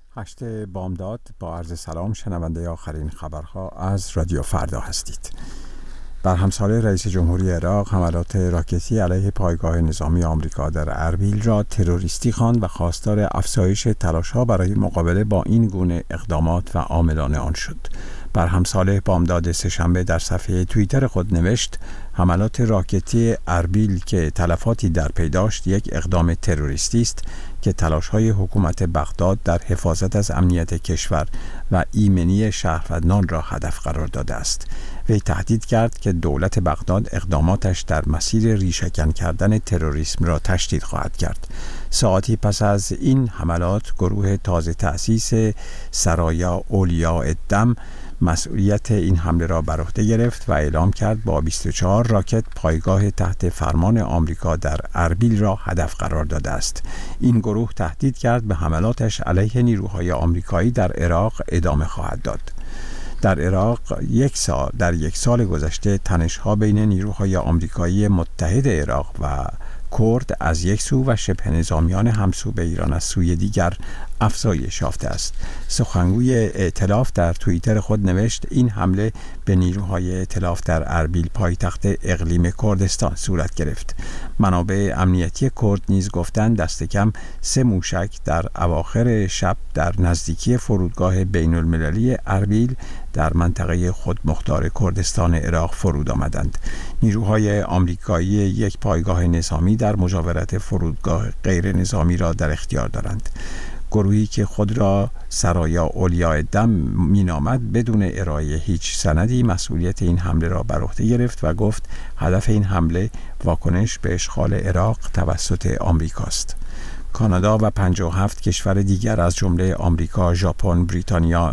8 بامداد. با عرض سلام شنونده آخرین خبرها از رادیو فردا هستید. بر همسال رئیس جمهوری عراق حملات راکتی علیه پایگاه نظامی آمریکا در اربیل را تروریستی خواند و خواستار افزایش تلاش‌ها برای مقابله با این گونه اقدامات و عاملان آن شد. بر همسال بامداد سه‌شنبه در صفحه توییتر خود نوشت: حملات راکتی اربیل که تلفاتی در پی داشت یک اقدام تروریستی است که تلاش‌های حکومت بغداد در حفاظت از امنیت کشور و ایمنی شهروندان را هدف قرار داده است. وی تهدید کرد که دولت بغداد اقداماتش در مسیر ریشه‌کن کردن تروریسم را تشدید خواهد کرد. ساعتی پس از این حملات گروه تازه تأسیس سرایا اولیاء الدم مسئولیت این حمله را بر عهده گرفت و اعلام کرد با 24 راکت پایگاه تحت فرمان آمریکا در اربیل را هدف قرار داده است. این گروه تهدید کرد به حملاتش علیه نیروهای آمریکایی در عراق ادامه خواهد داد. در عراق در یک سال گذشته تنش‌ها بین نیروهای آمریکایی متحد عراق و کرد از یک سو و شبه نظامیان همسو به ایران از سوی دیگر افزایش یافته است. سخنگوی ائتلاف در توییتر خود نوشت: این حمله به نیروهای ائتلاف در اربیل پایتخت اقلیم کردستان صورت گرفت. منابع امنیتی کرد نیز گفتند دست کم 3 موشک در اواخر شب در نزدیکی فرودگاه بین المللی اربیل در منطقه خودمختار کردستان عراق فرود آمدند. نیروهای آمریکایی یک پایگاه نظامی در مجاورت فرودگاه غیر نظامی را در اختیار دارند. گروهی که خود را سرایا اولیاء الدم مینامد بدون ارائه هیچ سندی مسئولیت این حمله را بر عهده گرفت و گفت هدف این حمله واکنش به اشغال عراق توسط آمریکاست. کانادا و 57 کشور دیگر از جمله آمریکا، ژاپن، بریتانیا،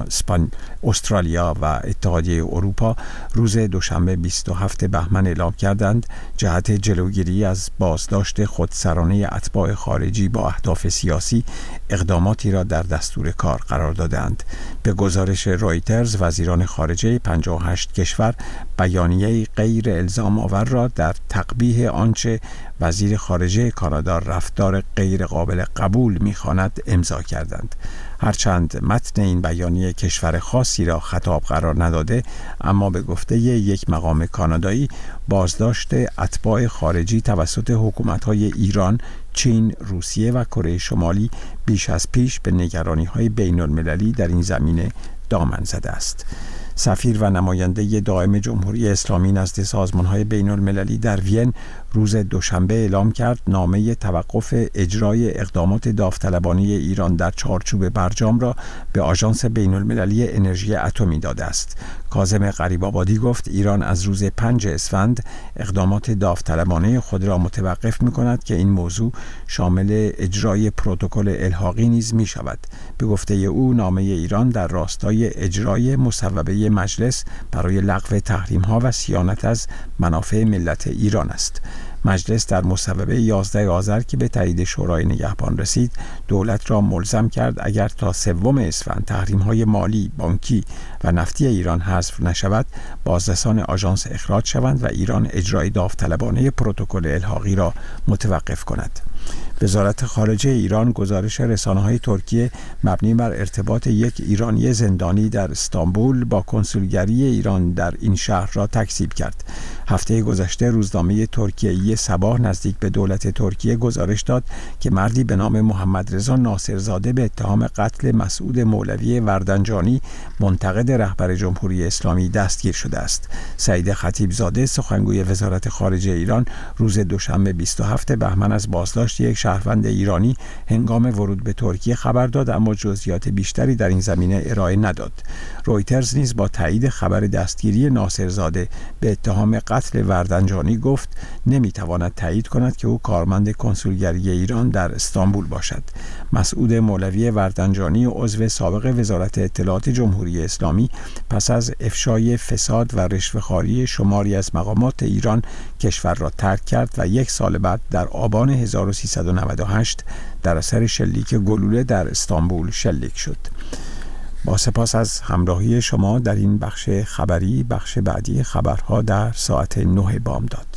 استرالیا و اتحادیه اروپا روز دوشنبه 27 بهمن اعلام کردند جهت جلوگیری از بازداشت خودسرانه اتباع خارجی با اهداف سیاسی اقداماتی را در دستور کار قرار دادند. به گزارش رویترز وزیران خارجه 58 کشور بیانیه غیر الزام آور را در تقبیح آنچه وزیر خارجه کانادا رفتار غیر قابل قبول می‌خواند امضا کردند. هرچند متن این بیانیه کشور خاصی را خطاب قرار نداده، اما به گفته یک مقام کانادایی بازداشت اتباع خارجی توسط حکومت‌های ایران، چین، روسیه و کره شمالی بیش از پیش به نگرانی‌های بین‌المللی در این زمینه دامن زده است. سفیر و نماینده دائم جمهوری اسلامی نزد سازمان‌های بین‌المللی در وین روز دوشنبه اعلام کرد نامه توقف اجرای اقدامات داوطلبانه ایران در چارچوب برجام را به آژانس بین‌المللی انرژی اتمی داده است. کاظم غریب‌آبادی گفت ایران از روز 5 اسفند اقدامات داوطلبانه خود را متوقف می‌کند که این موضوع شامل اجرای پروتکل الحاقی نیز می‌شود. به گفته او نامه ایران در راستای اجرای مصوبه مجلس برای لغو تحریم‌ها و صیانت از منافع ملت ایران است. مجلس در مصوبه 11 آذر که به تایید شورای نگهبان رسید، دولت را ملزم کرد اگر تا 3 اسفند تحریم‌های مالی، بانکی و نفتی ایران حذف نشود، بازرسان آژانس اخراج شوند و ایران اجرای داوطلبانه پروتکل الحاقی را متوقف کند. وزارت خارجه ایران گزارش رسانه‌های ترکیه مبنی بر ارتباط یک ایرانی زندانی در استانبول با کنسولگری ایران در این شهر را تکذیب کرد. هفته گذشته روزنامه ترکیه‌ای صباح نزدیک به دولت ترکیه گزارش داد که مردی به نام محمد رضا ناصرزاده به اتهام قتل مسعود مولوی وردنجانی منتقد رهبر جمهوری اسلامی دستگیر شده است. سعید خطیبزاده سخنگوی وزارت خارجه ایران روز دوشنبه 27 بهمن از بازداشت یک شهروند ایرانی هنگام ورود به ترکیه خبر داد، اما جزئیات بیشتری در این زمینه ارائه نداد. رویترز نیز با تایید خبر دستگیری ناصرزاده به اتهام قتل وردنجانی گفت نمیتواند تایید کند که او کارمند کنسولگری ایران در استانبول باشد. مسعود مولوی وردنجانی عضو سابق وزارت اطلاعات جمهوری اسلامی پس از افشای فساد و رشوه‌خواری شماری از مقامات ایران کشور را ترک کرد و 1 سال بعد در آبان 1398 در اثر شلیک گلوله در استانبول شلیک شد. با سپاس از همراهی شما در این بخش خبری. بخش بعدی خبرها در ساعت 9 بامداد.